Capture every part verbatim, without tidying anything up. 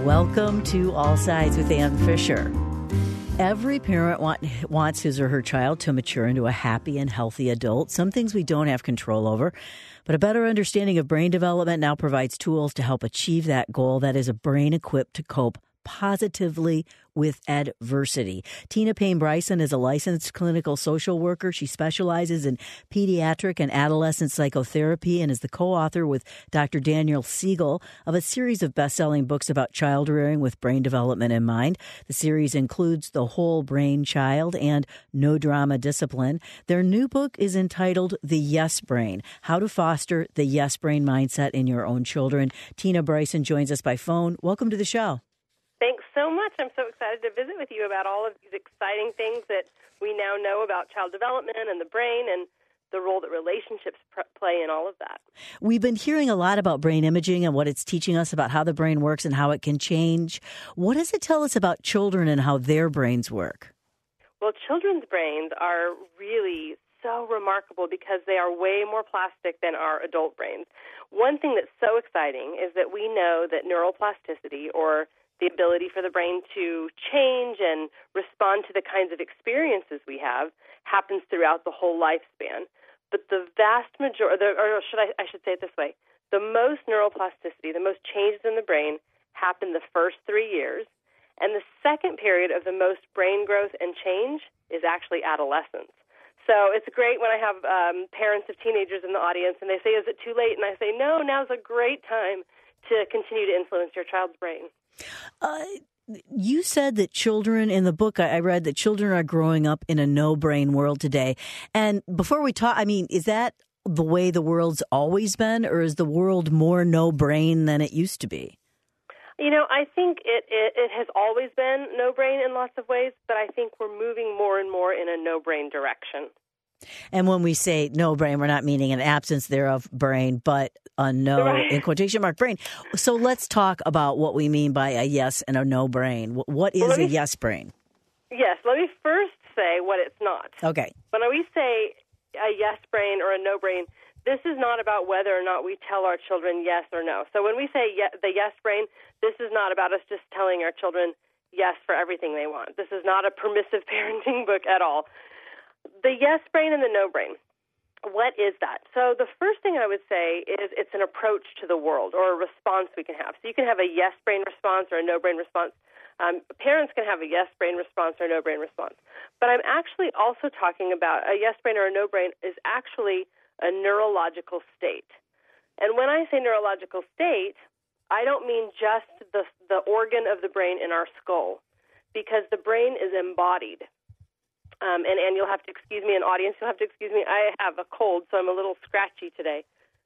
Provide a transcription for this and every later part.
Welcome to All Sides with Ann Fisher. Every parent want, wants his or her child to mature into a happy and healthy adult. Some things we don't have control over, but a better understanding of brain development now provides tools to help achieve that goal. That is a brain equipped to cope positively with adversity. Tina Payne Bryson is a licensed clinical social worker. She specializes in pediatric and adolescent psychotherapy and is the co-author with Doctor Daniel Siegel of a series of best-selling books about child rearing with brain development in mind. The series includes The Whole Brain Child and No Drama Discipline. Their new book is entitled The Yes Brain, How to Foster the Yes Brain Mindset in Your Own Children. Tina Bryson joins us by phone. Welcome to the show. Thanks so much. I'm so excited to visit with you about all of these exciting things that we now know about child development and the brain and the role that relationships pr- play in all of that. We've been hearing a lot about brain imaging and what it's teaching us about how the brain works and how it can change. What does it tell us about children and how their brains work? Well, children's brains are really so remarkable because they are way more plastic than our adult brains. One thing that's so exciting is that we know that neuroplasticity, or the ability for the brain to change and respond to the kinds of experiences we have, happens throughout the whole lifespan. But the vast majority, or should I, I should say it this way, the most neuroplasticity, the most changes in the brain happen the first three years, and the second period of the most brain growth and change is actually adolescence. So it's great when I have um, parents of teenagers in the audience, and they say, is it too late? And I say, no, now's a great time to continue to influence your child's brain. Uh, you said that children, in the book I read, that children are growing up in a no-brain world today. And before we talk, I mean, is that the way the world's always been, or is the world more no-brain than it used to be? You know, I think it, it, it has always been no-brain in lots of ways, but I think we're moving more and more in a no-brain direction. And when we say no brain, we're not meaning an absence thereof brain, but a no, right, in quotation mark, brain. So let's talk about what we mean by a yes and a no brain. What is well, me, a yes brain? Yes, let me first say what it's not. Okay. When we say a yes brain or a no brain, this is not about whether or not we tell our children yes or no. So when we say ye- the yes brain, this is not about us just telling our children yes for everything they want. This is not a permissive parenting book at all. The yes brain and the no brain, what is that? So the first thing I would say is it's an approach to the world, or a response we can have. So you can have a yes brain response or a no brain response. Um, parents can have a yes brain response or a no brain response. But I'm actually also talking about a yes brain or a no brain is actually a neurological state. And when I say neurological state, I don't mean just the the organ of the brain in our skull, because the brain is embodied. Um, and, and you'll have to excuse me, an audience, you'll have to excuse me. I have a cold, so I'm a little scratchy today.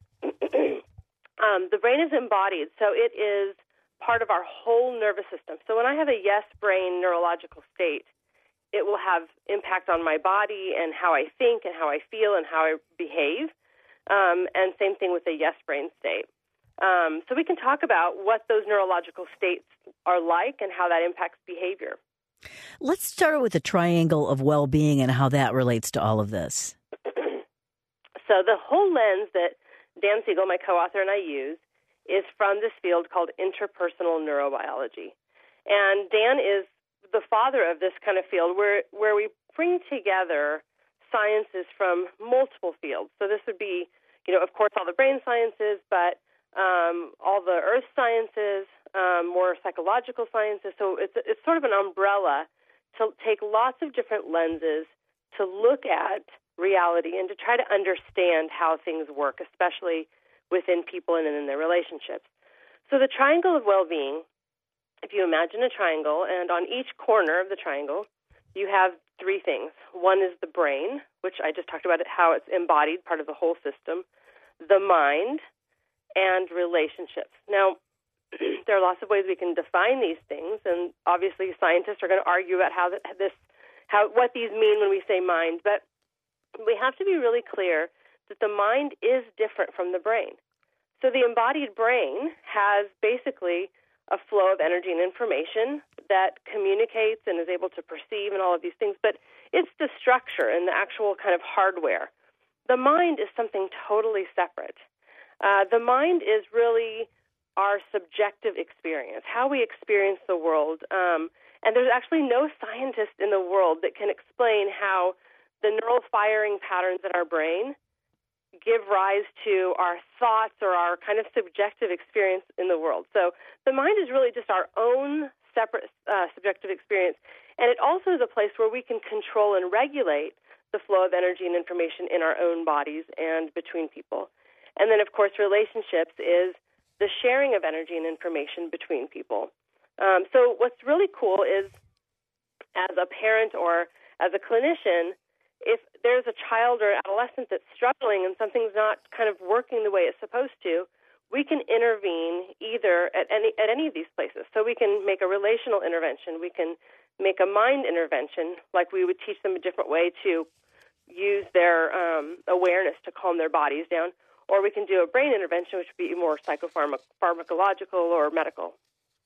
um, the brain is embodied, so it is part of our whole nervous system. So when I have a yes brain neurological state, it will have impact on my body and how I think and how I feel and how I behave. Um, and same thing with a yes brain state. Um, so we can talk about what those neurological states are like and how that impacts behavior. Let's start with the triangle of well-being and how that relates to all of this. So the whole lens that Dan Siegel, my co-author, and I use is from this field called interpersonal neurobiology. And Dan is the father of this kind of field where, where we bring together sciences from multiple fields. So this would be, you know, of course, all the brain sciences, but um, all the earth sciences, um, more psychological sciences. So it's it's sort of an umbrella to take lots of different lenses to look at reality and to try to understand how things work, especially within people and in their relationships. So the triangle of well-being, if you imagine a triangle, and on each corner of the triangle, you have three things. One is the brain, which I just talked about it, how it's embodied, part of the whole system, the mind, and relationships. Now, there are lots of ways we can define these things, and obviously scientists are going to argue about how this, how what these mean when we say mind. But we have to be really clear that the mind is different from the brain. So the embodied brain has basically a flow of energy and information that communicates and is able to perceive and all of these things, but it's the structure and the actual kind of hardware. The mind is something totally separate. Uh, the mind is really our subjective experience, how we experience the world. Um, and there's actually no scientist in the world that can explain how the neural firing patterns in our brain give rise to our thoughts or our kind of subjective experience in the world. So the mind is really just our own separate uh, subjective experience. And it also is a place where we can control and regulate the flow of energy and information in our own bodies and between people. And then, of course, relationships is the sharing of energy and information between people. Um, so what's really cool is, as a parent or as a clinician, if there's a child or adolescent that's struggling and something's not kind of working the way it's supposed to, we can intervene either at any at any of these places. So we can make a relational intervention. We can make a mind intervention, like we would teach them a different way to use their um, awareness to calm their bodies down. Or we can do a brain intervention, which would be more psychopharmacological or medical.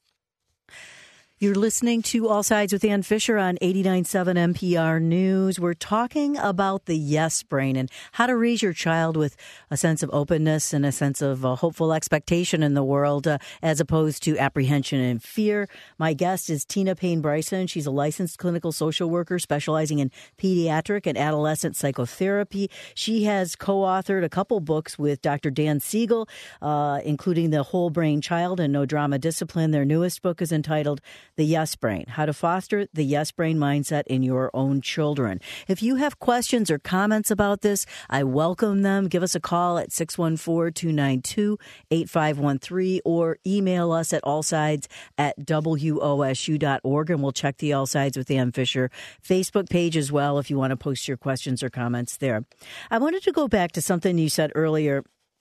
You're listening to All Sides with Ann Fisher on eighty-nine point seven N P R News. We're talking about the yes brain and how to raise your child with a sense of openness and a sense of uh, hopeful expectation in the world uh, as opposed to apprehension and fear. My guest is Tina Payne Bryson. She's a licensed clinical social worker specializing in pediatric and adolescent psychotherapy. She has co-authored a couple books with Doctor Dan Siegel, uh, including The Whole Brain Child and No Drama Discipline. Their newest book is entitled The Yes Brain, How to Foster the Yes Brain Mindset in Your Own Children. If you have questions or comments about this, I welcome them. Give us a call at six one four, two nine two, eight five one three or email us at allsides at W O S U dot org, and we'll check the All Sides with Ann Fisher Facebook page as well if you want to post your questions or comments there. I wanted to go back to something you said earlier,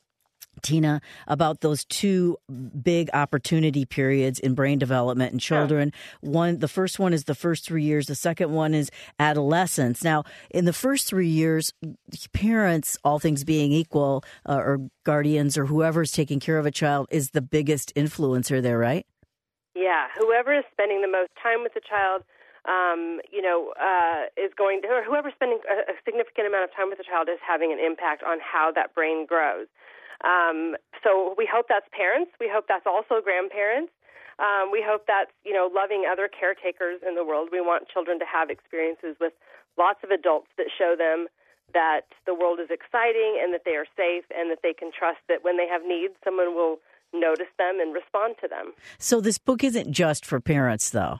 Tina, about those two big opportunity periods in brain development in children. Yeah. One, the first one is the first three years. The second one is adolescence. Now, in the first three years, parents, all things being equal, uh, or guardians or whoever's taking care of a child is the biggest influencer there, right? Yeah, whoever is spending the most time with the child, um, you know, uh, is going to, or whoever's spending a, a significant amount of time with the child is having an impact on how that brain grows. Um, so we hope that's parents. We hope that's also grandparents. Um, we hope that's, you know, loving other caretakers in the world. We want children to have experiences with lots of adults that show them that the world is exciting and that they are safe and that they can trust that when they have needs, someone will notice them and respond to them. So this book isn't just for parents, though.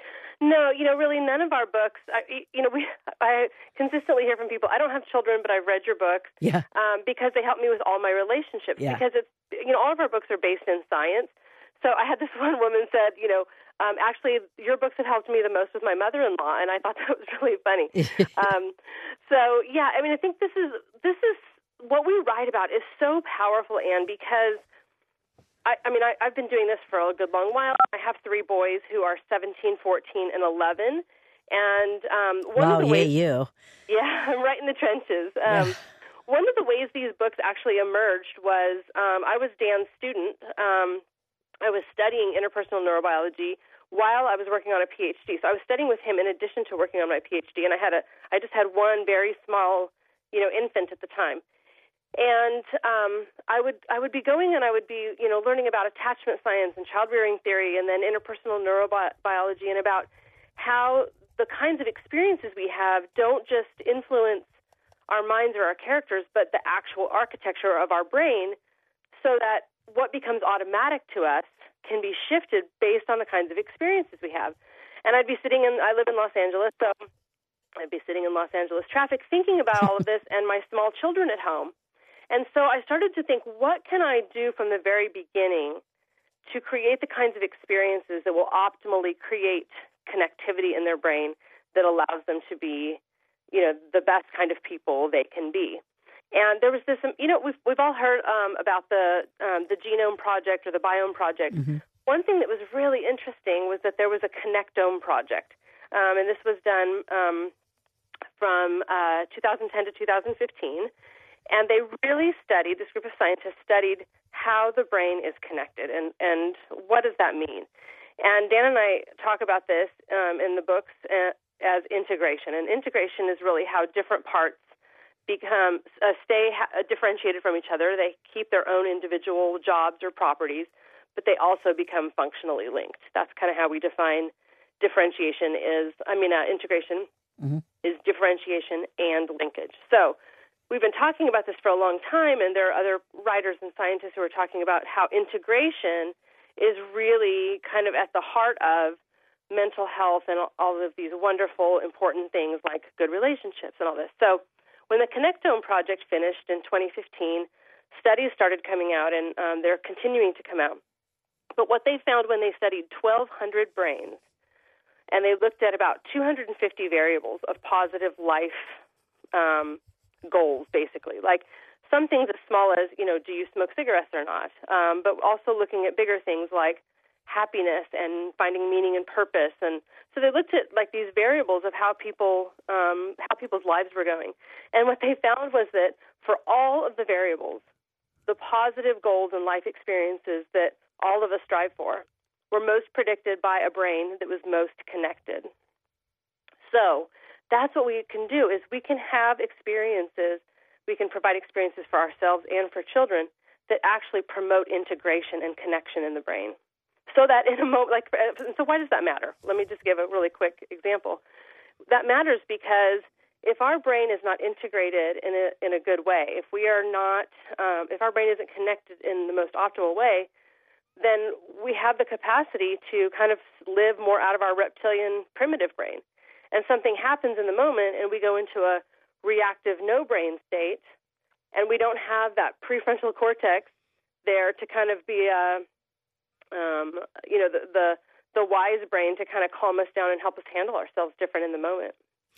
No, you know, really none of our books, I, you know, we I consistently hear from people, I don't have children, but I've read your books, yeah. um, because they help me with all my relationships, yeah. because it's, you know, all of our books are based in science. So I had this one woman said, you know, um, actually your books have helped me the most with my mother-in-law, and I thought that was really funny. um, so, yeah, I mean, I think this is, this is, what we write about is so powerful, Anne, because I, I mean, I, I've been doing this for a good long while. I have three boys who are seventeen, fourteen, and eleven. And um, one wow, of the yeah, ways, you. Yeah, I'm right in the trenches. Um, yeah. One of the ways these books actually emerged was um, I was Dan's student. Um, I was studying interpersonal neurobiology while I was working on a P H D. So I was studying with him in addition to working on my P H D. And I had a, I just had one very small, you know, infant at the time. And um, I would I would be going and I would be, you know, learning about attachment science and child-rearing theory and then interpersonal neurobiology and about how the kinds of experiences we have don't just influence our minds or our characters, but the actual architecture of our brain, so that what becomes automatic to us can be shifted based on the kinds of experiences we have. And I'd be sitting in, I live in Los Angeles, so I'd be sitting in Los Angeles traffic thinking about all of this and my small children at home. And so I started to think, what can I do from the very beginning to create the kinds of experiences that will optimally create connectivity in their brain that allows them to be, you know, the best kind of people they can be. And there was this, you know, we've we've all heard um, about the um, the Genome Project or the Biome Project. Mm-hmm. One thing that was really interesting was that there was a Connectome Project, um, and this was done um, from uh, two thousand ten to two thousand fifteen. And they really studied, this group of scientists studied how the brain is connected and, and what does that mean. And Dan and I talk about this um, in the books uh, as integration. And integration is really how different parts become uh, stay ha- differentiated from each other. They keep their own individual jobs or properties, but they also become functionally linked. That's kind of how we define differentiation is, I mean, uh, integration mm-hmm. is differentiation and linkage. So we've been talking about this for a long time, and there are other writers and scientists who are talking about how integration is really kind of at the heart of mental health and all of these wonderful, important things like good relationships and all this. So when the Connectome project finished in twenty fifteen, studies started coming out, and um, they're continuing to come out. But what they found when they studied twelve hundred brains, and they looked at about two hundred fifty variables of positive life um, goals, basically, like some things as small as, you know, do you smoke cigarettes or not, um, but also looking at bigger things like happiness and finding meaning and purpose. And so they looked at like these variables of how people um, how people's lives were going. And what they found was that for all of the variables, the positive goals and life experiences that all of us strive for were most predicted by a brain that was most connected. So that's what we can do, is we can have experiences, we can provide experiences for ourselves and for children that actually promote integration and connection in the brain. So that in a moment, like, so why does that matter? Let me just give a really quick example. That matters because if our brain is not integrated in a in a good way, if we are not, um, if our brain isn't connected in the most optimal way, then we have the capacity to kind of live more out of our reptilian primitive brain. And something happens in the moment, and we go into a reactive no brain state, and we don't have that prefrontal cortex there to kind of be a Um, you know, the, the the wise brain to kind of calm us down and help us handle ourselves different in the moment.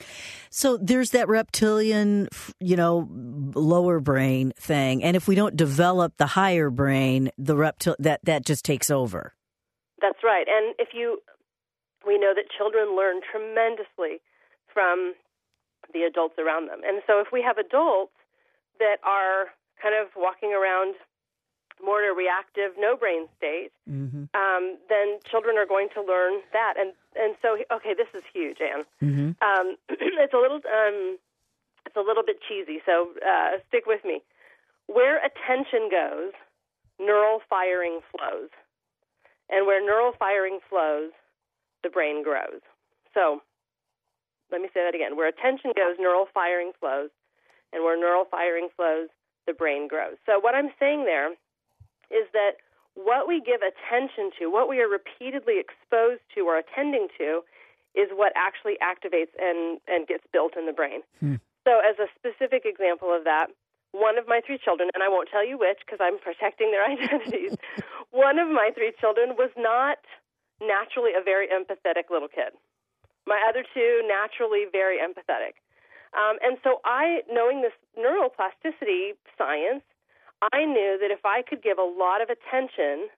So there's that reptilian, you know, lower brain thing, and if we don't develop the higher brain, the reptil that that just takes over. That's right, and if you, we know that children learn tremendously from the adults around them, and so if we have adults that are kind of walking around more in a reactive, no-brain state, mm-hmm. um, then children are going to learn that. And and so, okay, this is huge, Anne. Mm-hmm. Um, it's a little um, it's a little bit cheesy, so uh, stick with me. Where attention goes, neural firing flows. And where neural firing flows, the brain grows. So let me say that again. Where attention goes, neural firing flows. And where neural firing flows, the brain grows. So what I'm saying there is that what we give attention to, what we are repeatedly exposed to or attending to, is what actually activates and, and gets built in the brain. Hmm. So as a specific example of that, one of my three children, and I won't tell you which because I'm protecting their identities, one of my three children was not naturally a very empathetic little kid. My other two, naturally very empathetic. Um, and so I, knowing this neuroplasticity science, I knew that if I could give a lot of attention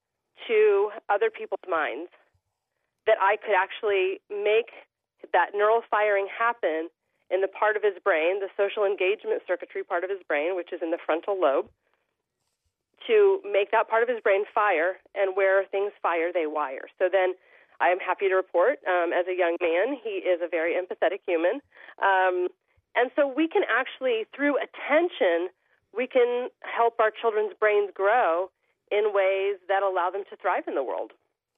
to other people's minds, that I could actually make that neural firing happen in the part of his brain, the social engagement circuitry part of his brain, which is in the frontal lobe, to make that part of his brain fire, and where things fire, they wire. So then I am happy to report, um, as a young man, he is a very empathetic human. Um, and so we can actually, through attention, we can help our children's brains grow in ways that allow them to thrive in the world.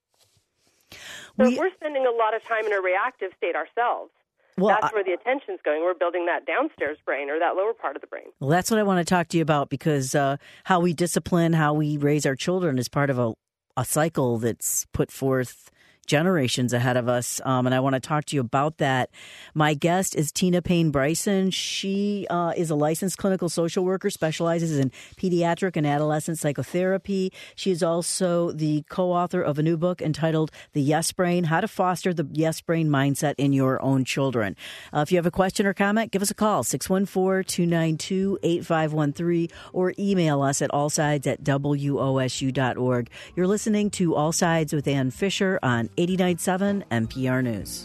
So we, if we're spending a lot of time in a reactive state ourselves, well, that's where the attention's going. We're building that downstairs brain or that lower part of the brain. Well, that's what I want to talk to you about, because uh, how we discipline, how we raise our children is part of a, a cycle that's put forth generations ahead of us, um, and I want to talk to you about that. My guest is Tina Payne Bryson. She uh, is a licensed clinical social worker, specializes in pediatric and adolescent psychotherapy. She is also the co-author of a new book entitled The Yes Brain, How to Foster the Yes Brain Mindset in Your Own Children. Uh, if you have a question or comment, give us a call, six one four, two nine two, eight five one three, or email us at allsides at W O S U dot org. You're listening to All Sides with Ann Fisher on eighty-nine point seven N P R News.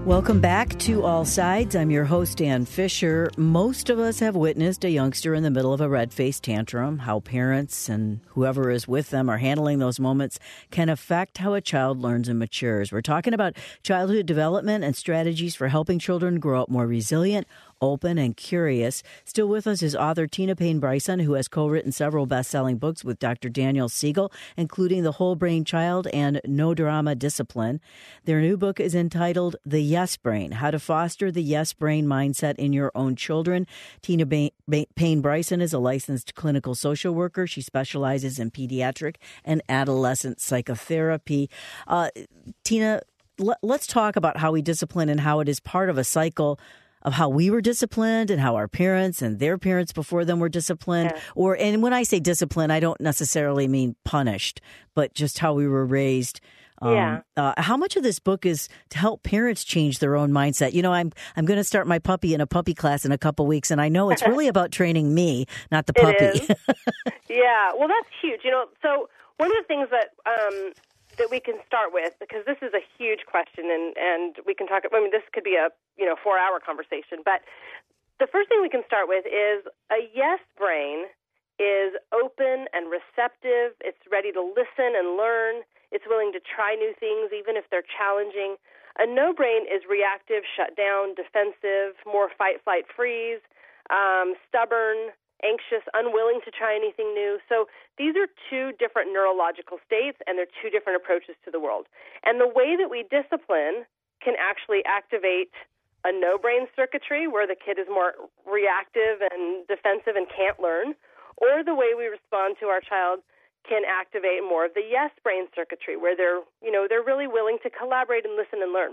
Welcome back to All Sides. I'm your host, Ann Fisher. Most of us have witnessed a youngster in the middle of a red-faced tantrum. How parents and whoever is with them are handling those moments can affect how a child learns and matures. We're talking about childhood development and strategies for helping children grow up more resilient, open, and curious. Still with us is author Tina Payne Bryson, who has co-written several best-selling books with Doctor Daniel Siegel, including The Whole Brain Child and No Drama Discipline. Their new book is entitled The Yes Brain, How to Foster the Yes Brain Mindset in Your Own Children. Tina Payne Bryson is a licensed clinical social worker. She specializes in pediatric and adolescent psychotherapy. Uh, Tina, l- let's talk about how we discipline and how it is part of a cycle of how we were disciplined and how our parents and their parents before them were disciplined. Yeah. Or, and when I say discipline, I don't necessarily mean punished, but just how we were raised. Um, yeah. Uh, how much of this book is to help parents change their own mindset? You know, I'm I'm going to start my puppy in a puppy class in a couple weeks, and I know it's really about training me, not the puppy. It is. Yeah, well, that's huge. You know, so one of the things that um, that we can start with, because this is a huge question, and, and we can talk. I mean, this could be a you know four hour conversation, but the first thing we can start with is a yes brain is open and receptive. It's ready to listen and learn. It's willing to try new things, even if they're challenging. A no brain is reactive, shut down, defensive, more fight, flight, freeze, um, stubborn, anxious, unwilling to try anything new. So these are two different neurological states, and they're two different approaches to the world. And the way that we discipline can actually activate a no brain circuitry, where the kid is more reactive and defensive and can't learn, or the way we respond to our child can activate more of the yes brain circuitry, where they're, you know, they're really willing to collaborate and listen and learn.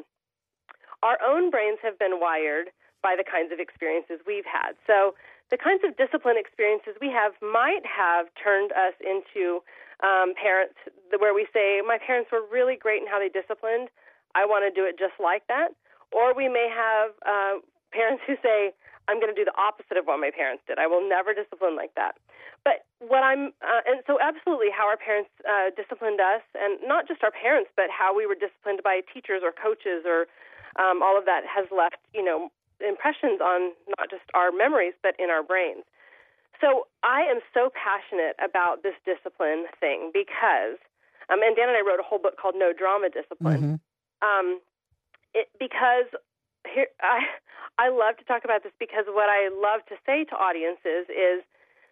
Our own brains have been wired by the kinds of experiences we've had. So the kinds of discipline experiences we have might have turned us into um, parents where we say, my parents were really great in how they disciplined. I want to do it just like that. Or we may have uh, parents who say, I'm going to do the opposite of what my parents did. I will never discipline like that. But what I'm, uh, and so absolutely how our parents uh, disciplined us, and not just our parents, but how we were disciplined by teachers or coaches or um, all of that has left, you know, impressions on not just our memories, but in our brains. So I am so passionate about this discipline thing because, um, and Dan and I wrote a whole book called No Drama Discipline, mm-hmm. um, it, because here, I, I love to talk about this because what I love to say to audiences is,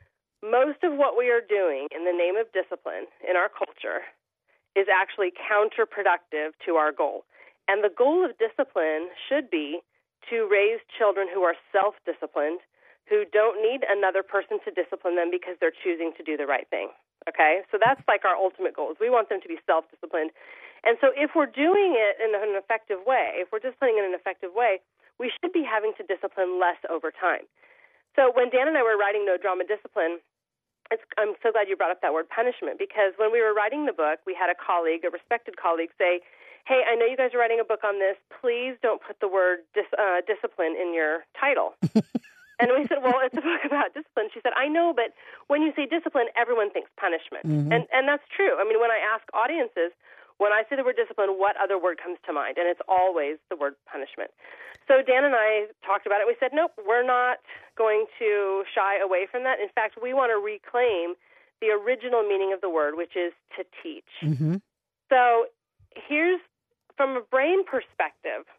most of what we are doing in the name of discipline in our culture is actually counterproductive to our goal. And the goal of discipline should be to raise children who are self-disciplined, who don't need another person to discipline them because they're choosing to do the right thing. Okay? So that's like our ultimate goal, is we want them to be self-disciplined. And so if we're doing it in an effective way, if we're disciplining in an effective way, we should be having to discipline less over time. So when Dan and I were writing No Drama Discipline, it's, I'm so glad you brought up that word punishment, because when we were writing the book, we had a colleague, a respected colleague, say, hey, I know you guys are writing a book on this. Please don't put the word dis, uh, discipline in your title. And we said, well, it's a book about discipline. She said, I know, but when you say discipline, everyone thinks punishment. Mm-hmm. And and that's true. I mean, when I ask audiences, when I say the word discipline, what other word comes to mind? And it's always the word punishment. So Dan and I talked about it. We said, nope, we're not going to shy away from that. In fact, we want to reclaim the original meaning of the word, which is to teach. Mm-hmm. So here's, from a brain perspective,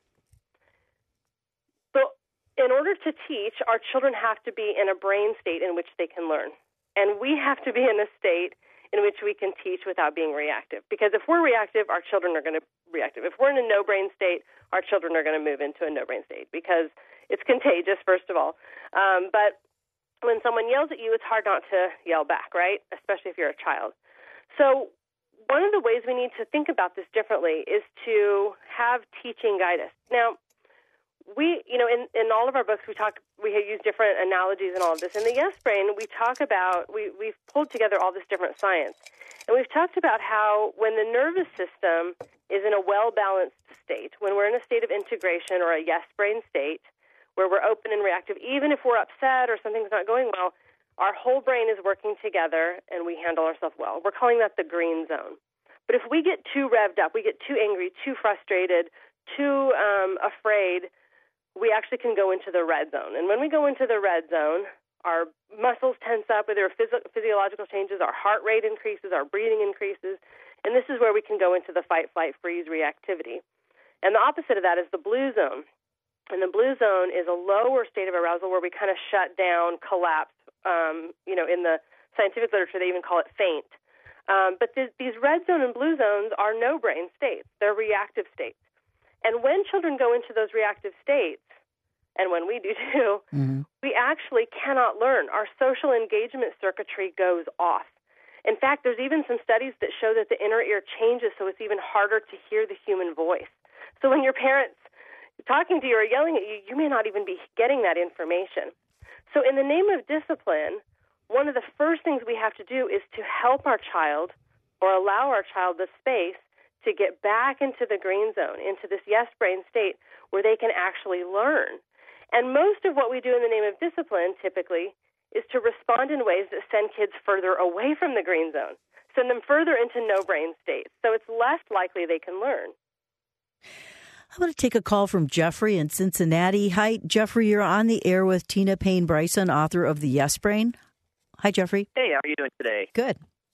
so in order to teach, our children have to be in a brain state in which they can learn. And we have to be in a state in which we can teach without being reactive. Because if we're reactive, our children are going to be reactive. If we're in a no-brain state, our children are going to move into a no-brain state because it's contagious, first of all. Um, but when someone yells at you, it's hard not to yell back, right? Especially if you're a child. So one of the ways we need to think about this differently is to have teaching guide us. Now, we, you know, in, in all of our books, we talk, we use different analogies and all of this. In the Yes Brain, we talk about, we, we've pulled together all this different science. And we've talked about how when the nervous system is in a well-balanced state, when we're in a state of integration or a yes brain state, where we're open and reactive, even if we're upset or something's not going well, our whole brain is working together and we handle ourselves well. We're calling that the green zone. But if we get too revved up, we get too angry, too frustrated, too um, afraid, we actually can go into the red zone. And when we go into the red zone, our muscles tense up, there are physio- physiological changes, our heart rate increases, our breathing increases, and this is where we can go into the fight, flight, freeze reactivity. And the opposite of that is the blue zone. And the blue zone is a lower state of arousal where we kind of shut down, collapse. Um, you know, in the scientific literature, they even call it faint. Um, but th- these red zone and blue zones are no-brain states. They're reactive states. And when children go into those reactive states, and when we do too, mm-hmm. we actually cannot learn. Our social engagement circuitry goes off. In fact, there's even some studies that show that the inner ear changes, so it's even harder to hear the human voice. So when your parents talking to you or yelling at you, you may not even be getting that information. So in the name of discipline, one of the first things we have to do is to help our child or allow our child the space to get back into the green zone, into this yes brain state where they can actually learn. And most of what we do in the name of discipline typically is to respond in ways that send kids further away from the green zone, send them further into no brain states. So it's less likely they can learn. I'm going to take a call from Jeffrey in Cincinnati. Hi, Jeffrey. You're on the air with Tina Payne Bryson, author of The Yes Brain. Hi, Jeffrey. Hey, how are you doing today? Good.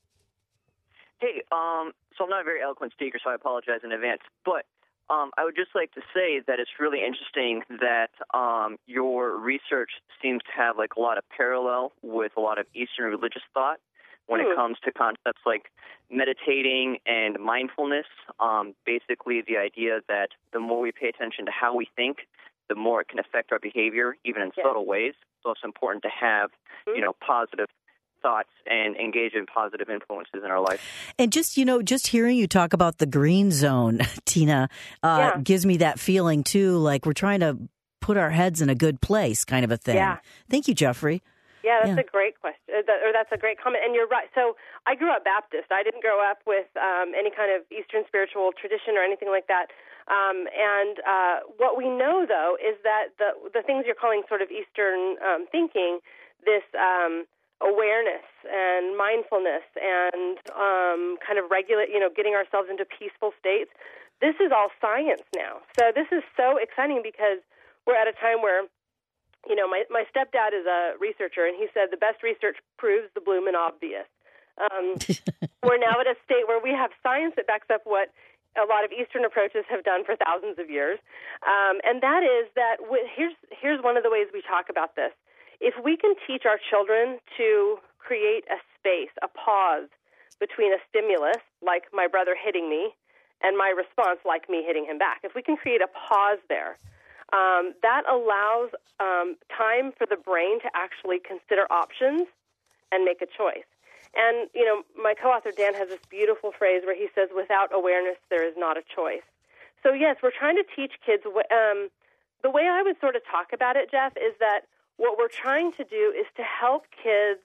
Hey, um, so I'm not a very eloquent speaker, so I apologize in advance. But um, I would just like to say that it's really interesting that um, your research seems to have like a lot of parallel with a lot of Eastern religious thought when it comes to concepts like meditating and mindfulness. Um, basically, the idea that the more we pay attention to how we think, the more it can affect our behavior, even in yes. subtle ways. So it's important to have, mm-hmm. you know, positive thoughts and engage in positive influences in our life. And just, you know, just hearing you talk about the green zone, Tina, uh, yeah. gives me that feeling, too, like we're trying to put our heads in a good place kind of a thing. Yeah. Thank you, Jeffrey. Yeah, that's yeah. a great question, or that's a great comment. And you're right. So I grew up Baptist. I didn't grow up with um, any kind of Eastern spiritual tradition or anything like that. Um, and uh, what we know, though, is that the the things you're calling sort of Eastern um, thinking, this um, awareness and mindfulness and um, kind of regulate, you know, getting ourselves into peaceful states, this is all science now. So this is so exciting because we're at a time where, you know, my, my stepdad is a researcher, and he said the best research proves the bloomin' obvious. Um, we're now at a state where we have science that backs up what a lot of Eastern approaches have done for thousands of years, um, and that is that w- here's here's one of the ways we talk about this. If we can teach our children to create a space, a pause between a stimulus, like my brother hitting me, and my response, like me hitting him back, if we can create a pause there, Um, that allows um, time for the brain to actually consider options and make a choice. And, you know, my co-author Dan has this beautiful phrase where he says, without awareness, there is not a choice. So, yes, we're trying to teach kids. Um, the way I would sort of talk about it, Jeff, is that what we're trying to do is to help kids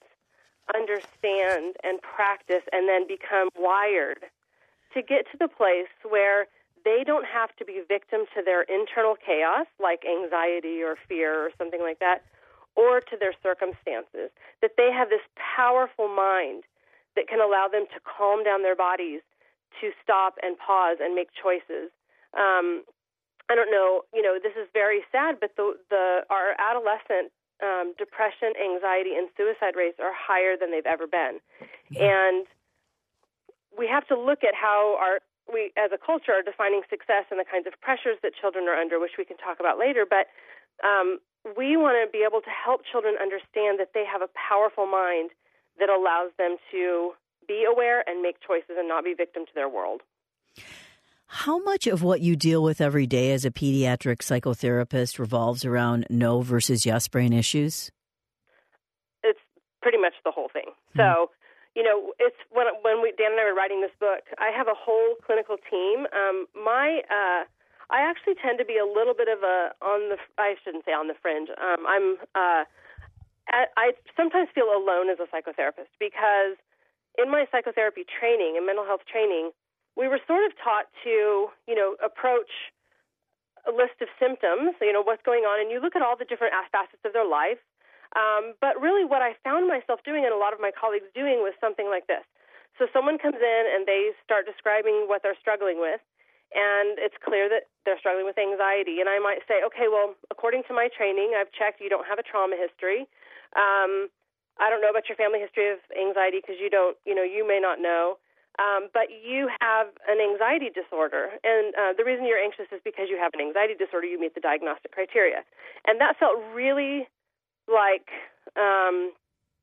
understand and practice and then become wired to get to the place where they don't have to be victim to their internal chaos, like anxiety or fear or something like that, or to their circumstances, that they have this powerful mind that can allow them to calm down their bodies, to stop and pause and make choices. Um, I don't know, you know, this is very sad, but the, the our adolescent um, depression, anxiety, and suicide rates are higher than they've ever been. Yeah. And we have to look at how our we, as a culture, are defining success and the kinds of pressures that children are under, which we can talk about later. But um, we want to be able to help children understand that they have a powerful mind that allows them to be aware and make choices and not be victim to their world. How much of what you deal with every day as a pediatric psychotherapist revolves around no versus yes brain issues? It's pretty much the whole thing. Mm-hmm. So, you know, it's when when we Dan and I were writing this book, I have a whole clinical team. Um, my uh, I actually tend to be a little bit of a on the I shouldn't say on the fringe. Um, I'm uh, at, I sometimes feel alone as a psychotherapist because in my psychotherapy training and mental health training, we were sort of taught to, you know, approach a list of symptoms, you know, what's going on, and you look at all the different facets of their life. Um, but really what I found myself doing and a lot of my colleagues doing was something like this. So someone comes in and they start describing what they're struggling with, and it's clear that they're struggling with anxiety. And I might say, okay, well, according to my training, I've checked you don't have a trauma history. Um, I don't know about your family history of anxiety because you don't, you know, you may not know. Um, but you have an anxiety disorder, and uh, the reason you're anxious is because you have an anxiety disorder. You meet the diagnostic criteria. And that felt really like um,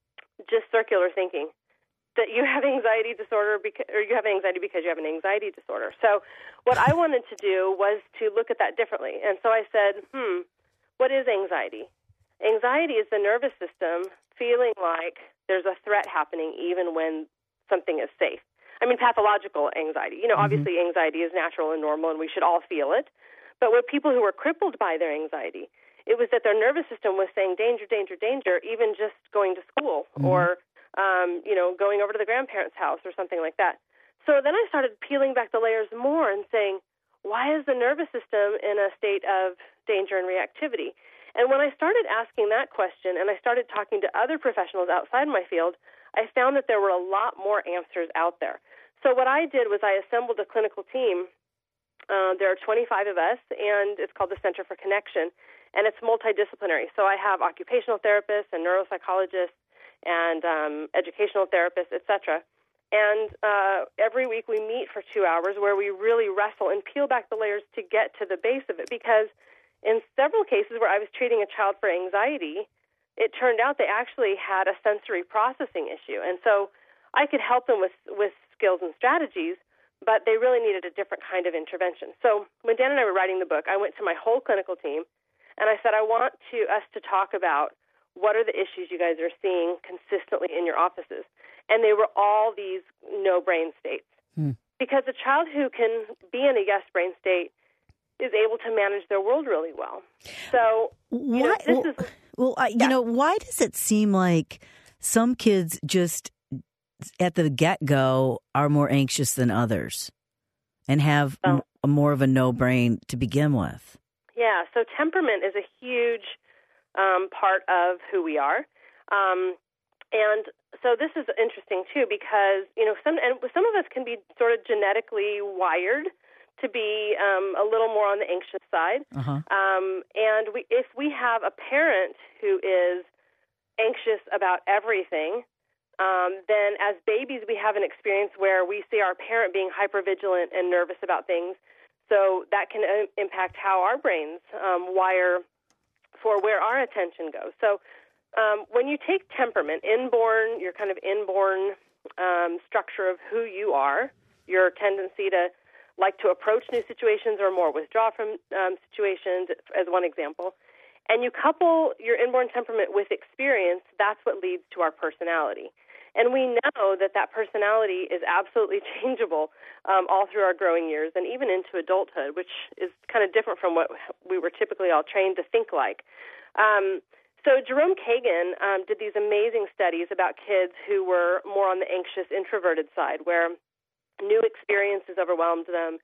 just circular thinking, that you have anxiety disorder because, or you have anxiety because you have an anxiety disorder. So what I wanted to do was to look at that differently. And so I said, hmm, what is anxiety? Anxiety is the nervous system feeling like there's a threat happening even when something is safe. I mean, pathological anxiety. You know, mm-hmm. Obviously anxiety is natural and normal, and we should all feel it. But with people who were crippled by their anxiety, it was that their nervous system was saying danger, danger, danger, even just going to school mm-hmm. or, um, you know, going over to the grandparents' house or something like that. So then I started peeling back the layers more and saying, why is the nervous system in a state of danger and reactivity? And when I started asking that question and I started talking to other professionals outside my field, I found that there were a lot more answers out there. So what I did was I assembled a clinical team. Uh, there are twenty-five of us, and it's called the Center for Connection, and it's multidisciplinary. So I have occupational therapists and neuropsychologists and um, educational therapists, et cetera. And uh, every week we meet for two hours where we really wrestle and peel back the layers to get to the base of it, because in several cases where I was treating a child for anxiety, it turned out they actually had a sensory processing issue. And so I could help them with, with skills and strategies, but they really needed a different kind of intervention. So when Dan and I were writing the book, I went to my whole clinical team, and I said, I want to us to talk about what are the issues you guys are seeing consistently in your offices. And they were all these no-brain states. Hmm. Because a child who can be in a yes-brain state is able to manage their world really well. So, you know, this well, is... Well, I, yeah. you know, why does it seem like some kids just at the get-go are more anxious than others and have oh. m- more of a no-brain to begin with? Yeah, so temperament is a huge um, part of who we are. Um, and so this is interesting, too, because, you know, some and some of us can be sort of genetically wired to be um, a little more on the anxious side. Uh-huh. Um, and we, if we have a parent who is anxious about everything, um, then as babies we have an experience where we see our parent being hypervigilant and nervous about things. So that can uh, impact how our brains um, wire for where our attention goes. So um, when you take temperament, inborn, your kind of inborn um, structure of who you are, your tendency to like to approach new situations or more withdraw from um, situations, as one example, and you couple your inborn temperament with experience, that's what leads to our personality. And we know that that personality is absolutely changeable um, all through our growing years and even into adulthood, which is kind of different from what we were typically all trained to think like. Um, so Jerome Kagan um, did these amazing studies about kids who were more on the anxious, introverted side, where new experiences overwhelmed them.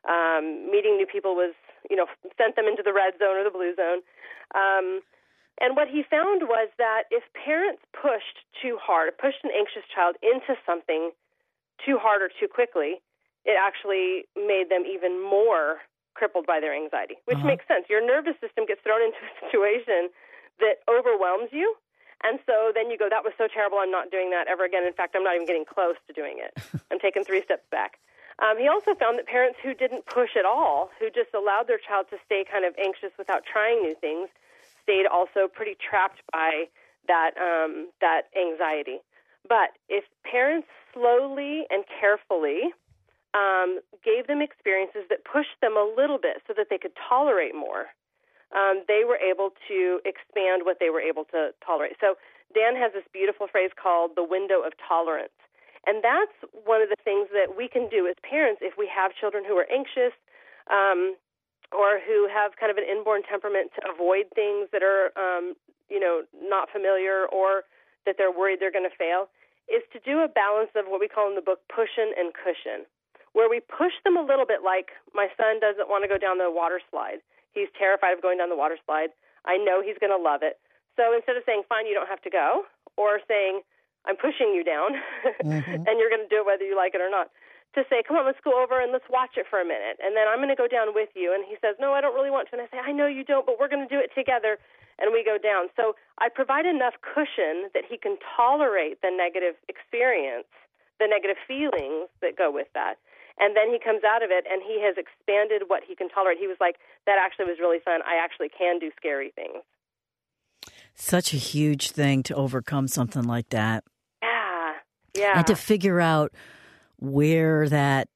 Um, meeting new people was, you know, sent them into the red zone or the blue zone. Um, and what he found was that if parents pushed too hard, pushed an anxious child into something too hard or too quickly, it actually made them even more crippled by their anxiety, which uh-huh. makes sense. Your nervous system gets thrown into a situation that overwhelms you. And so then you go, that was so terrible, I'm not doing that ever again. In fact, I'm not even getting close to doing it. I'm taking three steps back. Um, he also found that parents who didn't push at all, who just allowed their child to stay kind of anxious without trying new things, stayed also pretty trapped by that um, that anxiety. But if parents slowly and carefully um, gave them experiences that pushed them a little bit so that they could tolerate more, Um, they were able to expand what they were able to tolerate. So Dan has this beautiful phrase called the window of tolerance. And that's one of the things that we can do as parents if we have children who are anxious um, or who have kind of an inborn temperament to avoid things that are, um, you know, not familiar or that they're worried they're going to fail, is to do a balance of what we call in the book cushion and cushion, where we push them a little bit like my son doesn't want to go down the water slide. He's terrified of going down the water slide. I know he's going to love it. So instead of saying, fine, you don't have to go, or saying, I'm pushing you down, mm-hmm. and you're going to do it whether you like it or not, to say, come on, let's go over and let's watch it for a minute, and then I'm going to go down with you. And he says, no, I don't really want to. And I say, I know you don't, but we're going to do it together, and we go down. So I provide enough cushion that he can tolerate the negative experience, the negative feelings that go with that. And then he comes out of it, and he has expanded what he can tolerate. He was like, that actually was really fun. I actually can do scary things. Such a huge thing to overcome something like that. Yeah, yeah. And to figure out where that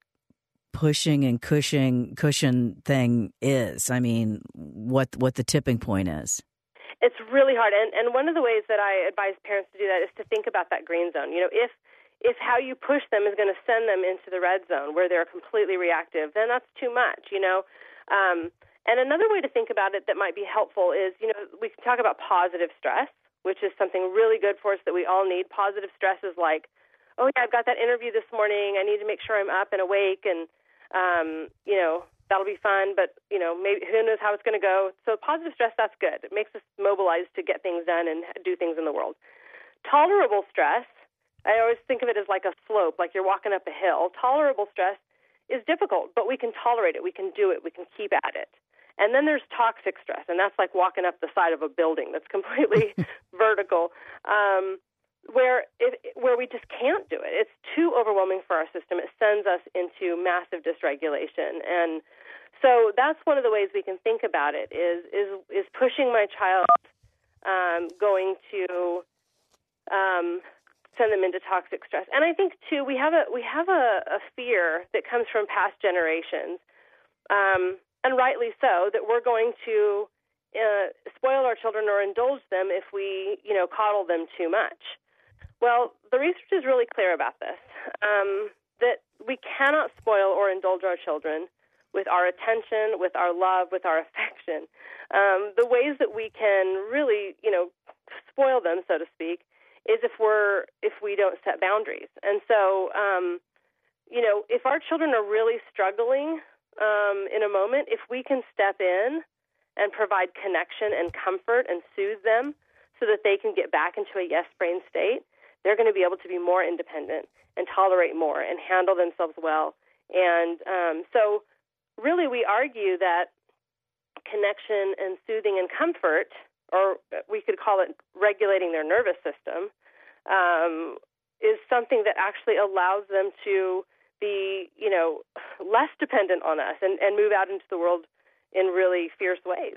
pushing and cushion cushion thing is. I mean, what what the tipping point is. It's really hard. And, and one of the ways that I advise parents to do that is to think about that green zone. You know, if if how you push them is going to send them into the red zone where they're completely reactive, then that's too much, you know. Um, and another way to think about it that might be helpful is, you know, we can talk about positive stress, which is something really good for us that we all need. Positive stress is like, oh, yeah, I've got that interview this morning. I need to make sure I'm up and awake, and, um, you know, that'll be fun, but, you know, maybe who knows how it's going to go. So positive stress, that's good. It makes us mobilized to get things done and do things in the world. Tolerable stress, I always think of it as like a slope, like you're walking up a hill. Tolerable stress is difficult, but we can tolerate it. We can do it. We can keep at it. And then there's toxic stress, and that's like walking up the side of a building that's completely vertical, um, where it, where we just can't do it. It's too overwhelming for our system. It sends us into massive dysregulation. And so that's one of the ways we can think about it is is, is pushing my child um, going to um, send them into toxic stress. And I think, too, we have a, we have a, a fear that comes from past generations, um, and rightly so, that we're going to uh, spoil our children or indulge them if we, you know, coddle them too much. Well, the research is really clear about this, um, that we cannot spoil or indulge our children with our attention, with our love, with our affection. Um, the ways that we can really, you know, spoil them, so to speak, is if we're if we don't set boundaries. And so, um, you know, if our children are really struggling um, in a moment, if we can step in and provide connection and comfort and soothe them so that they can get back into a yes brain state, they're going to be able to be more independent and tolerate more and handle themselves well. And um, so really we argue that connection and soothing and comfort, or we could call it regulating their nervous system, um, is something that actually allows them to be, you know, less dependent on us and, and move out into the world in really fierce ways.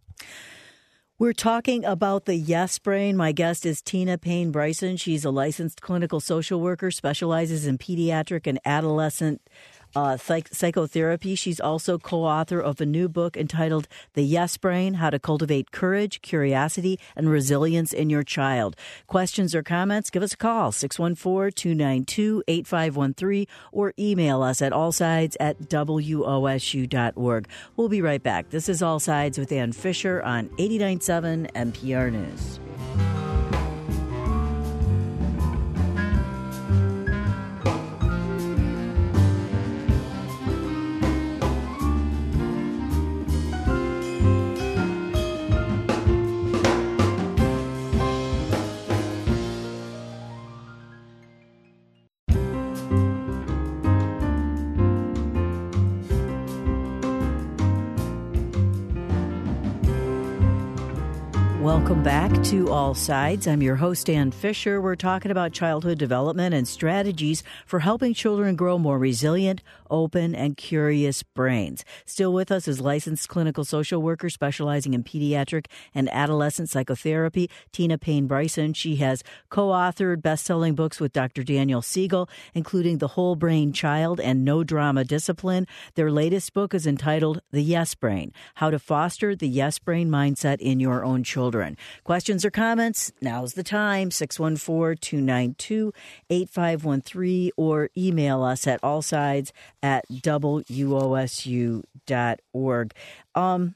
We're talking about the Yes Brain. My guest is Tina Payne Bryson. She's a licensed clinical social worker, specializes in pediatric and adolescent uh, psych- psychotherapy. She's also co-author of a new book entitled The Yes Brain, How to Cultivate Courage, Curiosity, and Resilience in Your Child. Questions or comments? Give us a call, six one four, two nine two, eight five one three, or email us at allsides at W O S U dot org. We'll be right back. This is All Sides with Ann Fisher on eighty-nine point seven N P R News. Welcome back to All Sides. I'm your host, Ann Fisher. We're talking about childhood development and strategies for helping children grow more resilient, open, and curious brains. Still with us is licensed clinical social worker specializing in pediatric and adolescent psychotherapy, Tina Payne Bryson. She has co-authored best-selling books with Doctor Daniel Siegel, including The Whole Brain Child and No Drama Discipline. Their latest book is entitled The Yes Brain, How to Foster the Yes Brain Mindset in Your Own Children. Questions or comments? Now's the time. six one four, two nine two, eight five one three or email us at allsides at W O S U dot org. Um,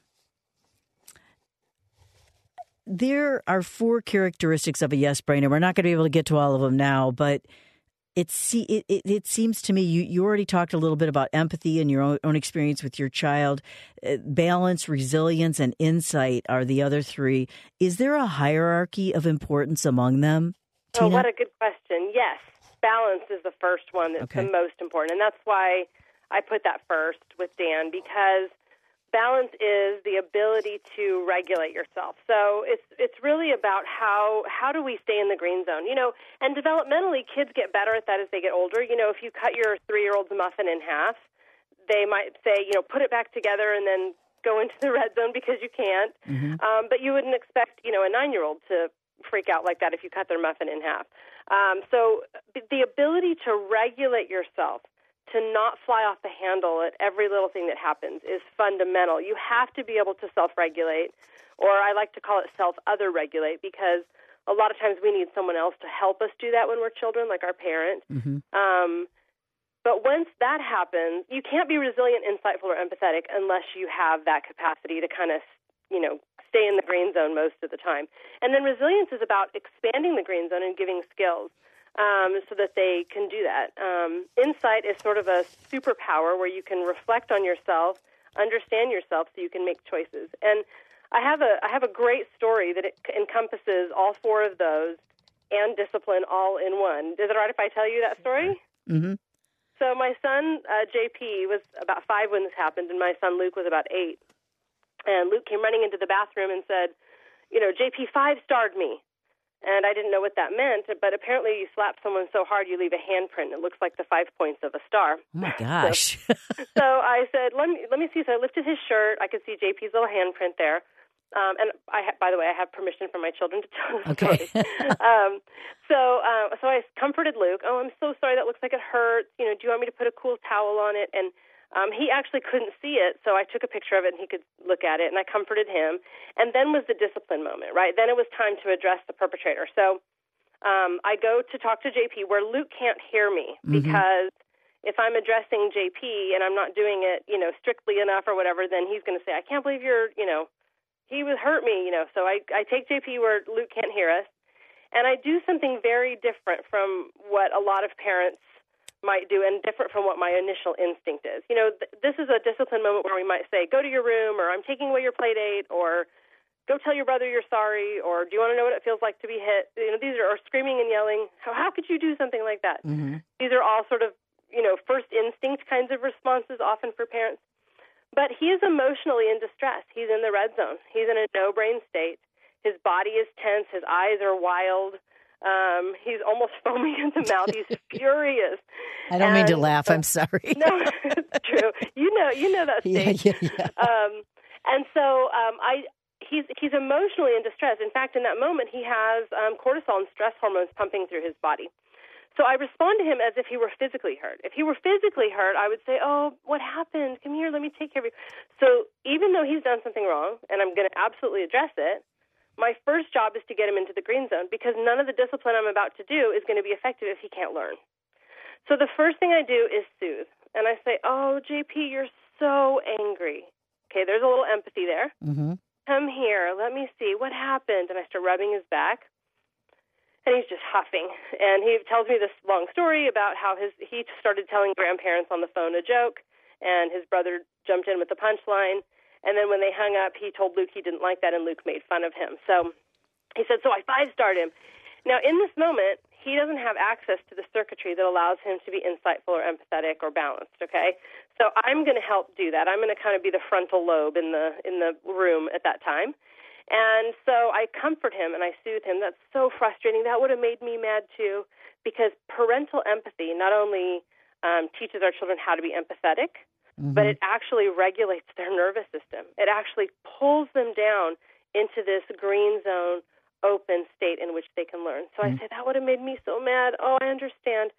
there are four characteristics of a yes brain, and we're not going to be able to get to all of them now, but It's, it, it, it seems to me you, you already talked a little bit about empathy and your own, own experience with your child. Uh, balance, resilience, and insight are the other three. Is there a hierarchy of importance among them, Tina? Oh, what a good question. Yes. balance is the first one that's Okay. the most important. And that's why I put that first with Dan, because balance is the ability to regulate yourself. So it's it's really about how how do we stay in the green zone? You know, and developmentally, kids get better at that as they get older. You know, if you cut your three-year-old's muffin in half, they might say, you know, put it back together and then go into the red zone because you can't. Mm-hmm. Um, but you wouldn't expect, you know, a nine-year-old to freak out like that if you cut their muffin in half. Um, so the ability to regulate yourself, to not fly off the handle at every little thing that happens, is fundamental. You have to be able to self-regulate, or I like to call it self-other regulate, because a lot of times we need someone else to help us do that when we're children, like our parent. Mm-hmm. Um, but once that happens, you can't be resilient, insightful, or empathetic unless you have that capacity to kind of, you know, stay in the green zone most of the time. And then resilience is about expanding the green zone and giving skills um, so that they can do that. Um, insight is sort of a superpower where you can reflect on yourself, understand yourself, so you can make choices. And I have a I have a great story that it encompasses all four of those and discipline all in one. Is it all right if I tell you that story? Mm-hmm. So my son, uh, J P, was about five when this happened, and my son Luke was about eight. And Luke came running into the bathroom and said, you know, J P five-starred me. And I didn't know what that meant, but apparently you slap someone so hard you leave a handprint. It looks like the five points of a star. Oh, my gosh. So, so I said, let me let me see. So I lifted his shirt. I could see J P's little handprint there. Um, and I, ha- by the way, I have permission from my children to tell the Okay. story. um, so, uh, so I comforted Luke. Oh, I'm so sorry. That looks like it hurts. You know, do you want me to put a cool towel on it? And um, he actually couldn't see it, so I took a picture of it, and he could look at it. And I comforted him. And then was the discipline moment, right? Then it was time to address the perpetrator. So, um, I go to talk to J P where Luke can't hear me Mm-hmm. because if I'm addressing J P and I'm not doing it, you know, strictly enough or whatever, then he's going to say, I can't believe you're, you know. He would hurt me, you know, so I, I take J P where Luke can't hear us, and I do something very different from what a lot of parents might do and different from what my initial instinct is. You know, th- this is a discipline moment where we might say, go to your room, or I'm taking away your play date, or go tell your brother you're sorry, or do you want to know what it feels like to be hit? You know, these are, or screaming and yelling. How, how could you do something like that? Mm-hmm. These are all sort of, you know, first instinct kinds of responses often for parents. But he is emotionally in distress. He's in the red zone. He's in a no-brain state. His body is tense. His eyes are wild. Um, he's almost foaming at the mouth. He's furious. I don't and, mean to laugh. uh, I'm sorry. No, it's true. You know, you know that state. Yeah, yeah, yeah. Um, and so um, I, he's he's emotionally in distress. In fact, in that moment, he has um, cortisol and stress hormones pumping through his body. So I respond to him as if he were physically hurt. If he were physically hurt, I would say, oh, what happened? Come here, let me take care of you. So even though he's done something wrong, and I'm going to absolutely address it, my first job is to get him into the green zone, because none of the discipline I'm about to do is going to be effective if he can't learn. So the first thing I do is soothe. And I say, oh, J P, you're so angry. Okay, there's a little empathy there. Mm-hmm. Come here, let me see, what happened? And I start rubbing his back. And he's just huffing. And he tells me this long story about how his he started telling grandparents on the phone a joke, and his brother jumped in with the punchline. And then when they hung up, he told Luke he didn't like that, and Luke made fun of him. So he said, so I five-starred him. Now, in this moment, he doesn't have access to the circuitry that allows him to be insightful or empathetic or balanced, okay? So I'm going to help do that. I'm going to kind of be the frontal lobe in the in the room at that time. And so I comfort him and I soothe him. That's so frustrating. That would have made me mad, too, because parental empathy not only um, teaches our children how to be empathetic, mm-hmm. but it actually regulates their nervous system. It actually pulls them down into this green zone, open state in which they can learn. So mm-hmm. I say, that would have made me so mad. Oh, I understand.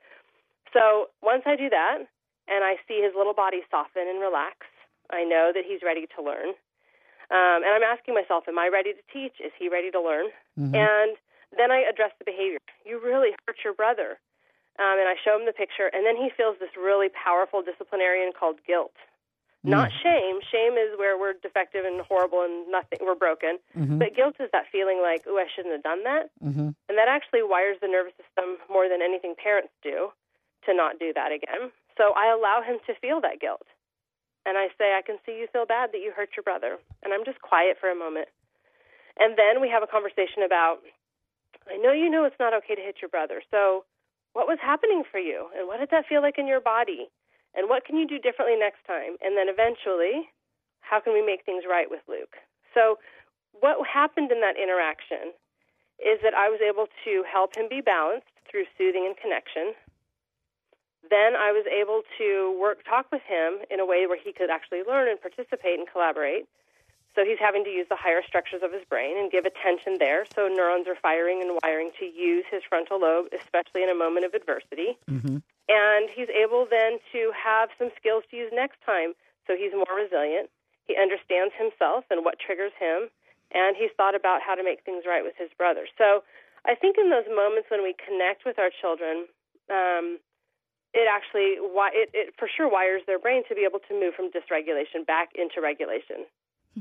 So once I do that and I see his little body soften and relax, I know that he's ready to learn. Um, and I'm asking myself, am I ready to teach? Is he ready to learn? Mm-hmm. And then I address the behavior. You really hurt your brother. Um, and I show him the picture, and then he feels this really powerful disciplinarian called guilt. Mm-hmm. Not shame. Shame is where we're defective and horrible and nothing, we're broken. Mm-hmm. But guilt is that feeling like, ooh, I shouldn't have done that. Mm-hmm. And that actually wires the nervous system more than anything parents do to not do that again. So I allow him to feel that guilt. And I say, I can see you feel bad that you hurt your brother. And I'm just quiet for a moment. And then we have a conversation about, I know you know it's not okay to hit your brother. So what was happening for you, and what did that feel like in your body, and what can you do differently next time? And then eventually, how can we make things right with Luke? So what happened in that interaction is that I was able to help him be balanced through soothing and connection. Then I was able to work, talk with him in a way where he could actually learn and participate and collaborate. So he's having to use the higher structures of his brain and give attention there. So neurons are firing and wiring to use his frontal lobe, especially in a moment of adversity. Mm-hmm. And he's able then to have some skills to use next time. So he's more resilient. He understands himself and what triggers him. And he's thought about how to make things right with his brother. So I think in those moments when we connect with our children, um, it actually, it, it for sure wires their brain to be able to move from dysregulation back into regulation.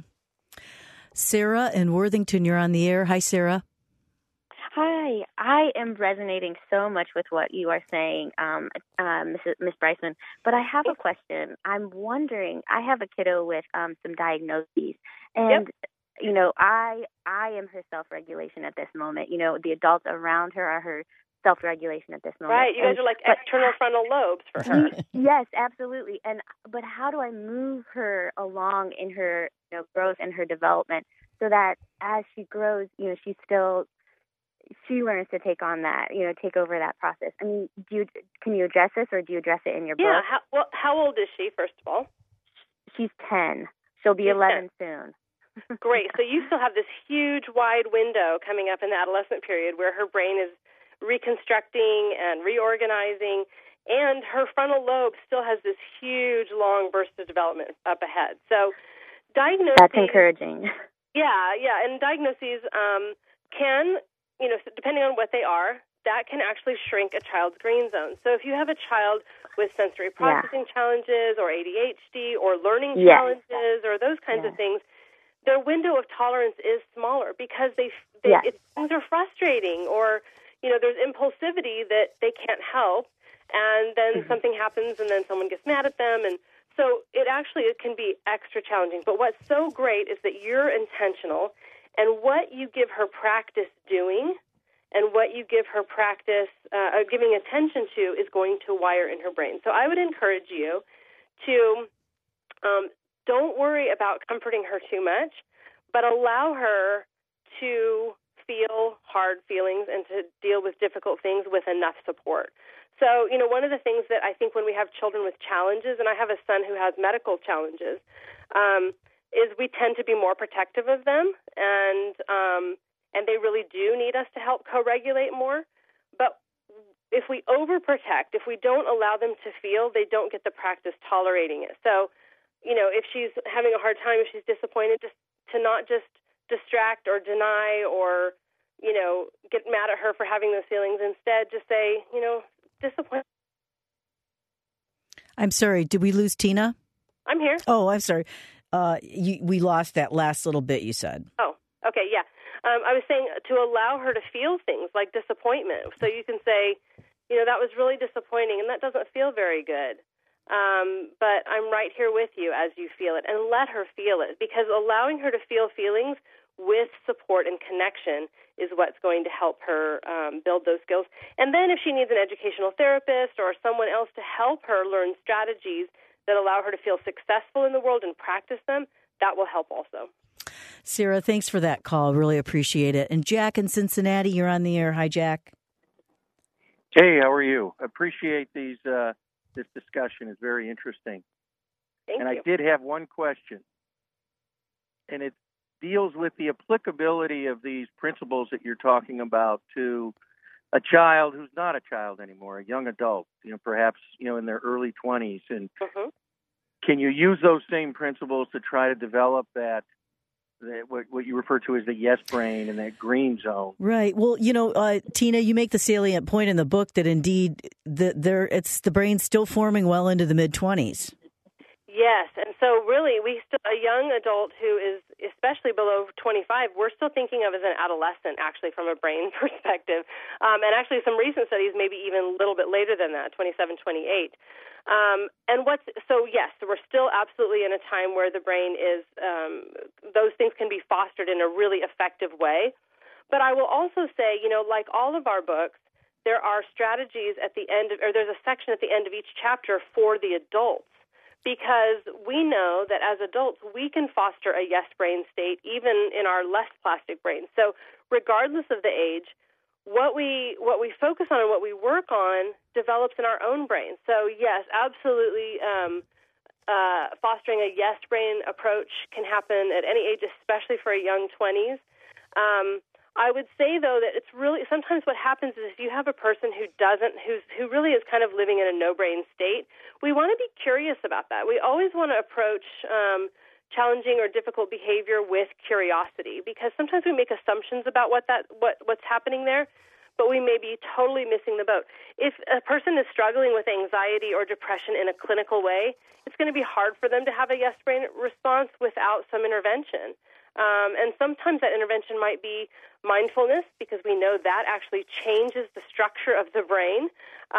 Sarah in Worthington, you're on the air. Hi, Sarah. Hi. I am resonating so much with what you are saying, um, uh, Missus Miss Breisman. But I have a question. I'm wondering, I have a kiddo with um, some diagnoses, and yep. you know, I I am her self-regulation at this moment. You know, the adults around her are her self-regulation at this moment. Right, you guys and, are like but, external frontal lobes for her. Yes, absolutely. And but how do I move her along in her you know, growth and her development so that as she grows, you know, she still she learns to take on that, you know, take over that process. I mean, do you can you address this, or do you address it in your yeah, book? Yeah. How, well, how old is she? First of all, she's ten. She'll be she's eleven ten. Soon. Great. So you still have this huge wide window coming up in the adolescent period where her brain is reconstructing and reorganizing, and her frontal lobe still has this huge, long burst of development up ahead. So diagnoses... That's encouraging. Yeah, yeah, and diagnoses um, can, you know, depending on what they are, that can actually shrink a child's green zone. So if you have a child with sensory processing yeah. challenges or A D H D or learning yes. challenges or those kinds yes. of things, their window of tolerance is smaller because they, they yes. it, things are frustrating, or you know, there's impulsivity that they can't help, and then mm-hmm. something happens, and then someone gets mad at them, and so it actually it can be extra challenging. But what's so great is that you're intentional, and what you give her practice doing, and what you give her practice uh, giving attention to, is going to wire in her brain. So I would encourage you to um, don't worry about comforting her too much, but allow her to feel hard feelings and to deal with difficult things with enough support. So, you know, one of the things that I think when we have children with challenges, and I have a son who has medical challenges, um, is we tend to be more protective of them, and um, and they really do need us to help co-regulate more. But if we overprotect, if we don't allow them to feel, they don't get the practice tolerating it. So, you know, if she's having a hard time, if she's disappointed, just to not just distract or deny or, you know, get mad at her for having those feelings. Instead, just say, you know, disappointment. I'm sorry. Did we lose Tina? I'm here. Oh, I'm sorry. Uh, you, we lost that last little bit you said. Oh, okay, yeah. Um, I was saying to allow her to feel things like disappointment. So you can say, you know, that was really disappointing, and that doesn't feel very good. Um, but I'm right here with you as you feel it, and let her feel it, because allowing her to feel feelings with support and connection is what's going to help her um, build those skills. And then if she needs an educational therapist or someone else to help her learn strategies that allow her to feel successful in the world and practice them, that will help also. Sarah, thanks for that call. Really appreciate it. And Jack in Cincinnati, you're on the air. Hi, Jack. Hey, how are you? Appreciate these. Uh, this discussion is very interesting. Thank and you. I did have one question, and it deals with the applicability of these principles that you're talking about to a child who's not a child anymore, a young adult, you know, perhaps, you know, in their early twenties. And mm-hmm. can you use those same principles to try to develop that, that what, what you refer to as the yes brain and that green zone? Right. Well, you know, uh, Tina, you make the salient point in the book that indeed the, there it's the brain's still forming well into the mid-twenties. Yes, and so really, we still, a young adult who is especially below twenty-five, we're still thinking of as an adolescent, actually, from a brain perspective. Um, and actually, some recent studies, maybe even a little bit later than that, twenty-seven, twenty-eight. Um, and what's so yes, we're still absolutely in a time where the brain is um, those things can be fostered in a really effective way. But I will also say, you know, like all of our books, there are strategies at the end of, or there's a section at the end of each chapter for the adults, because we know that as adults we can foster a yes brain state even in our less plastic brains. So regardless of the age, what we what we focus on and what we work on develops in our own brain. So yes, absolutely, um, uh, fostering a yes brain approach can happen at any age, especially for a young twenties. Um, I would say, though, that it's really sometimes what happens is if you have a person who doesn't, who's who really is kind of living in a no-brain state, we want to be curious about that. We always want to approach um, challenging or difficult behavior with curiosity, because sometimes we make assumptions about what that what what's happening there, but we may be totally missing the boat. If a person is struggling with anxiety or depression in a clinical way, it's going to be hard for them to have a yes brain response without some intervention. Um, and sometimes that intervention might be mindfulness, because we know that actually changes the structure of the brain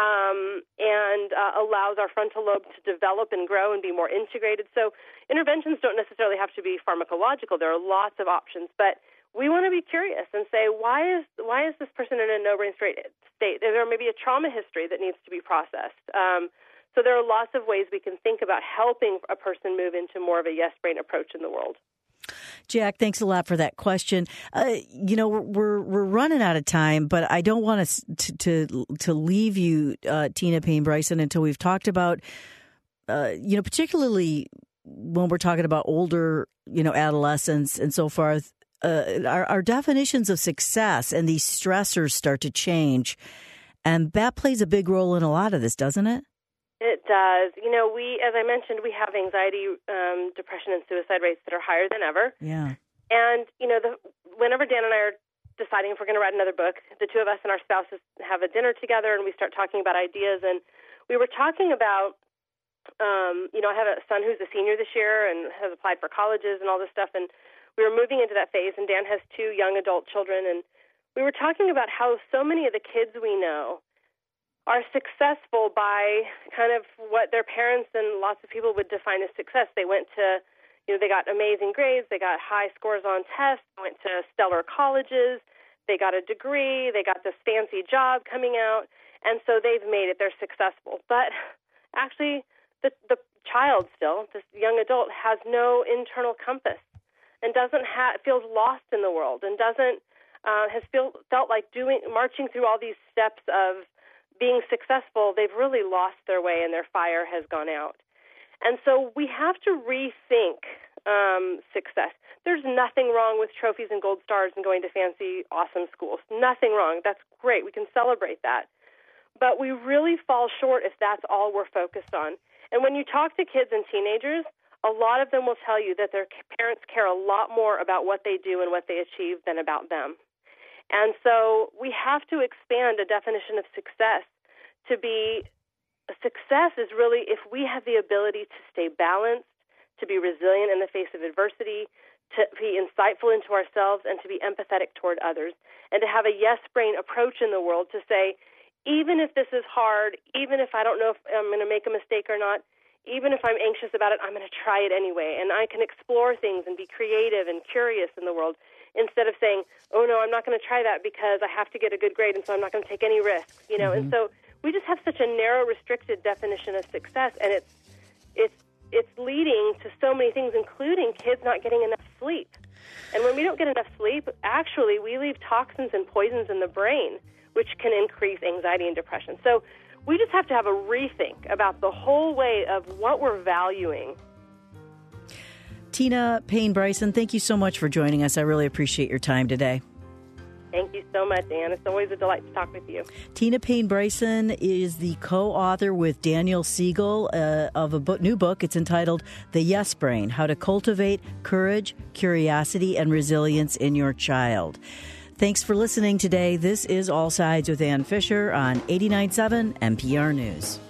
um, and uh, allows our frontal lobe to develop and grow and be more integrated. So interventions don't necessarily have to be pharmacological. There are lots of options, but we want to be curious and say, why is why is this person in a no-brain state? There may be a trauma history that needs to be processed. Um, so there are lots of ways we can think about helping a person move into more of a yes brain approach in the world. Jack, thanks a lot for that question. Uh, you know, we're we're running out of time, but I don't want us to to, to leave you, uh, Tina Payne Bryson, until we've talked about, uh, you know, particularly when we're talking about older, you know, adolescents and so forth. Uh, our, our definitions of success and these stressors start to change, and that plays a big role in a lot of this, doesn't it? It does. You know, we, as I mentioned, we have anxiety, um, depression, and suicide rates that are higher than ever. Yeah. And, you know, the, whenever Dan and I are deciding if we're going to write another book, the two of us and our spouses have a dinner together, and we start talking about ideas. And we were talking about, um, you know, I have a son who's a senior this year and has applied for colleges and all this stuff. And we were moving into that phase, and Dan has two young adult children. And we were talking about how so many of the kids we know are successful by kind of what their parents and lots of people would define as success. They went to, you know, they got amazing grades, they got high scores on tests, went to stellar colleges, they got a degree, they got this fancy job coming out, and so they've made it, they're successful. But actually, the the child still, this young adult, has no internal compass and doesn't have, feels lost in the world and doesn't, uh, has feel, felt like doing, marching through all these steps of being successful. They've really lost their way and their fire has gone out. And so we have to rethink um, success. There's nothing wrong with trophies and gold stars and going to fancy, awesome schools. Nothing wrong. That's great. We can celebrate that. But we really fall short if that's all we're focused on. And when you talk to kids and teenagers, a lot of them will tell you that their parents care a lot more about what they do and what they achieve than about them. And so we have to expand a definition of success to be, success is really if we have the ability to stay balanced, to be resilient in the face of adversity, to be insightful into ourselves, and to be empathetic toward others, and to have a yes brain approach in the world to say, even if this is hard, even if I don't know if I'm going to make a mistake or not, even if I'm anxious about it, I'm going to try it anyway, and I can explore things and be creative and curious in the world, instead of saying, oh, no, I'm not going to try that because I have to get a good grade, and so I'm not going to take any risks, you know. Mm-hmm. And so we just have such a narrow, restricted definition of success, and it's it's it's leading to so many things, including kids not getting enough sleep. And when we don't get enough sleep, actually, we leave toxins and poisons in the brain, which can increase anxiety and depression. So we just have to have a rethink about the whole way of what we're valuing. Tina Payne Bryson, thank you so much for joining us. I really appreciate your time today. Thank you so much, Ann. It's always a delight to talk with you. Tina Payne Bryson is the co-author with Daniel Siegel uh, of a book, new book. It's entitled The Yes Brain, How to Cultivate Courage, Curiosity, and Resilience in Your Child. Thanks for listening today. This is All Sides with Ann Fisher on eighty-nine point seven N P R News.